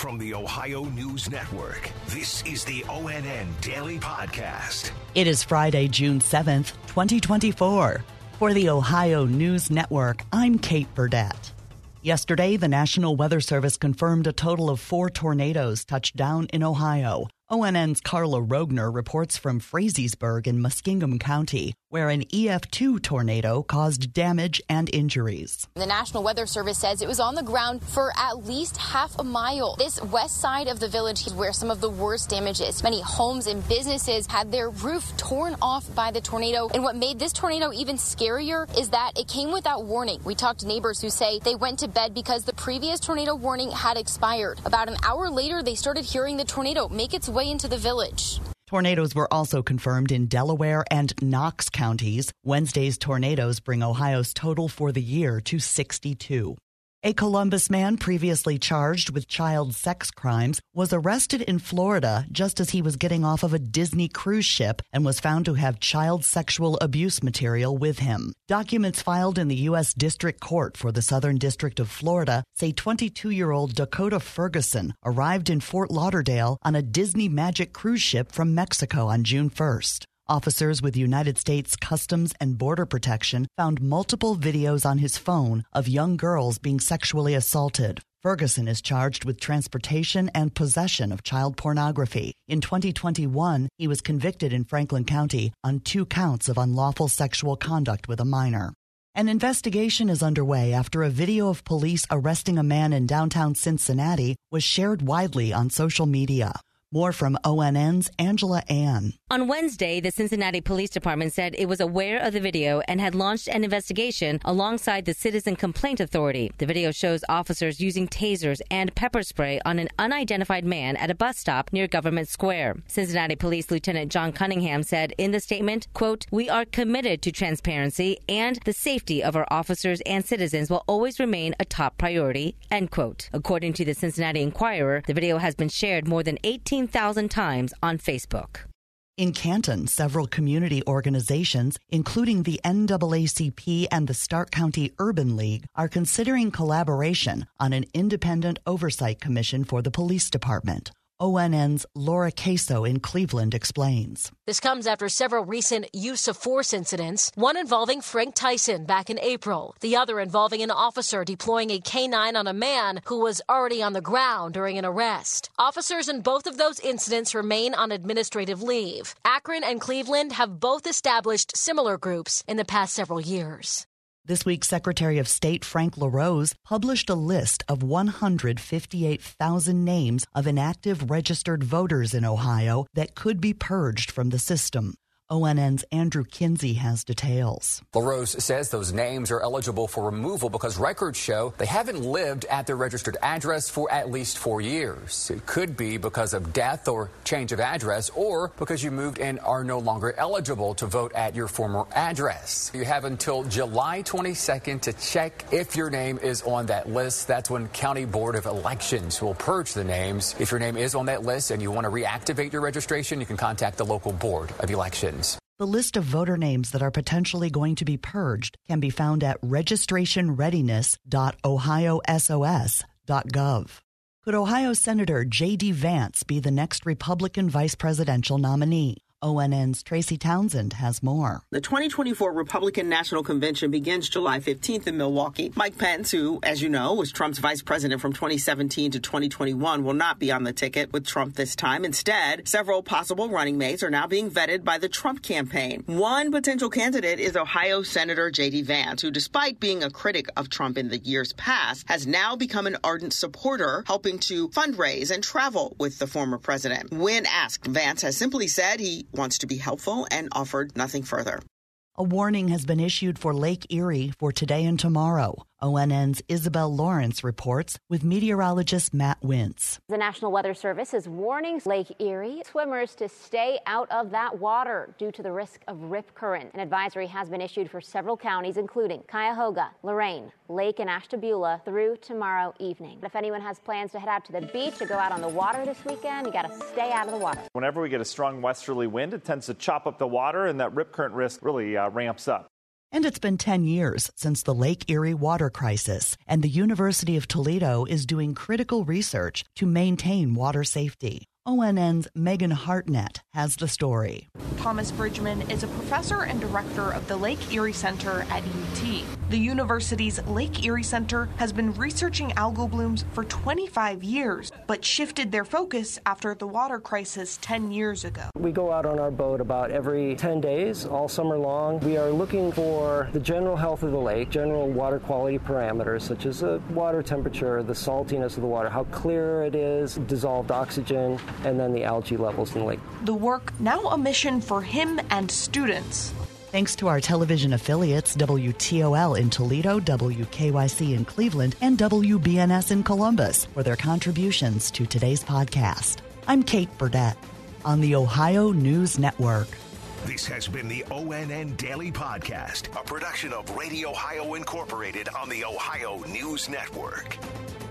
From the Ohio News Network, this is the ONN Daily Podcast. It is Friday, June 7th, 2024. For the Ohio News Network, I'm Kate Burdett. Yesterday, the National Weather Service confirmed a total of 4 tornadoes touched down in Ohio. ONN's Carla Rogner reports from Frazeysburg in Muskingum County, where an EF2 tornado caused damage and injuries. The National Weather Service says it was on the ground for at least half a mile. This west side of the village is where some of the worst damage is. Many homes and businesses had their roof torn off by the tornado. And what made this tornado even scarier is that it came without warning. We talked to neighbors who say they went to bed because the previous tornado warning had expired. About an hour later, they started hearing the tornado make its way into the village. Tornadoes were also confirmed in Delaware and Knox counties. Wednesday's tornadoes bring Ohio's total for the year to 62. A Columbus man previously charged with child sex crimes was arrested in Florida just as he was getting off of a Disney cruise ship and was found to have child sexual abuse material with him. Documents filed in the U.S. District Court for the Southern District of Florida say 22-year-old Dakota Ferguson arrived in Fort Lauderdale on a Disney Magic cruise ship from Mexico on June 1st. Officers with United States Customs and Border Protection found multiple videos on his phone of young girls being sexually assaulted. Ferguson is charged with transportation and possession of child pornography. In 2021, he was convicted in Franklin County on 2 counts of unlawful sexual conduct with a minor. An investigation is underway after a video of police arresting a man in downtown Cincinnati was shared widely on social media. More from ONN's Angela Ann. On Wednesday, the Cincinnati Police Department said it was aware of the video and had launched an investigation alongside the Citizen Complaint Authority. The video shows officers using tasers and pepper spray on an unidentified man at a bus stop near Government Square. Cincinnati Police Lieutenant John Cunningham said in the statement, quote, "We are committed to transparency and the safety of our officers and citizens will always remain a top priority," end quote. According to the Cincinnati Enquirer, the video has been shared more than 18,000 times on Facebook. In Canton, several community organizations, including the NAACP and the Stark County Urban League, are considering collaboration on an independent oversight commission for the police department. ONN's Laura Queso in Cleveland explains. This comes after several recent use of force incidents, one involving Frank Tyson back in April, the other involving an officer deploying a K-9 on a man who was already on the ground during an arrest. Officers in both of those incidents remain on administrative leave. Akron and Cleveland have both established similar groups in the past several years. This week, Secretary of State Frank LaRose published a list of 158,000 names of inactive registered voters in Ohio that could be purged from the system. ONN's Andrew Kinsey has details. LaRose says those names are eligible for removal because records show they haven't lived at their registered address for at least 4 years. It could be because of death or change of address or because you moved and are no longer eligible to vote at your former address. You have until July 22nd to check if your name is on that list. That's when County Board of Elections will purge the names. If your name is on that list and you want to reactivate your registration, you can contact the local Board of Elections. The list of voter names that are potentially going to be purged can be found at registrationreadiness.ohiosos.gov. Could Ohio Senator J.D. Vance be the next Republican vice presidential nominee? ONN's Tracy Townsend has more. The 2024 Republican National Convention begins July 15th in Milwaukee. Mike Pence, who, as you know, was Trump's vice president from 2017 to 2021, will not be on the ticket with Trump this time. Instead, several possible running mates are now being vetted by the Trump campaign. One potential candidate is Ohio Senator J.D. Vance, who, despite being a critic of Trump in the years past, has now become an ardent supporter, helping to fundraise and travel with the former president. When asked, Vance has simply said he wants to be helpful and offered nothing further. A warning has been issued for Lake Erie for today and tomorrow. ONN's Isabel Lawrence reports with meteorologist Matt Wintz. The National Weather Service is warning Lake Erie swimmers to stay out of that water due to the risk of rip current. An advisory has been issued for several counties, including Cuyahoga, Lorain, Lake and Ashtabula through tomorrow evening. If anyone has plans to head out to the beach or go out on the water this weekend, you got to stay out of the water. Whenever we get a strong westerly wind, it tends to chop up the water and that rip current risk really ramps up. And it's been 10 years since the Lake Erie water crisis, and the University of Toledo is doing critical research to maintain water safety. ONN's Megan Hartnett has the story. Thomas Bridgman is a professor and director of the Lake Erie Center at UT. The university's Lake Erie Center has been researching algal blooms for 25 years, but shifted their focus after the water crisis 10 years ago. We go out on our boat about every 10 days, all summer long. We are looking for the general health of the lake, general water quality parameters, such as the water temperature, the saltiness of the water, how clear it is, dissolved oxygen, and then the algae levels in the lake. The work, now a mission for him and students. Thanks to our television affiliates WTOL in Toledo, WKYC in Cleveland, and WBNS in Columbus for their contributions to today's podcast. I'm Kate Burdett on the Ohio News Network. This has been the ONN Daily Podcast, a production of Radio Ohio Incorporated on the Ohio News Network.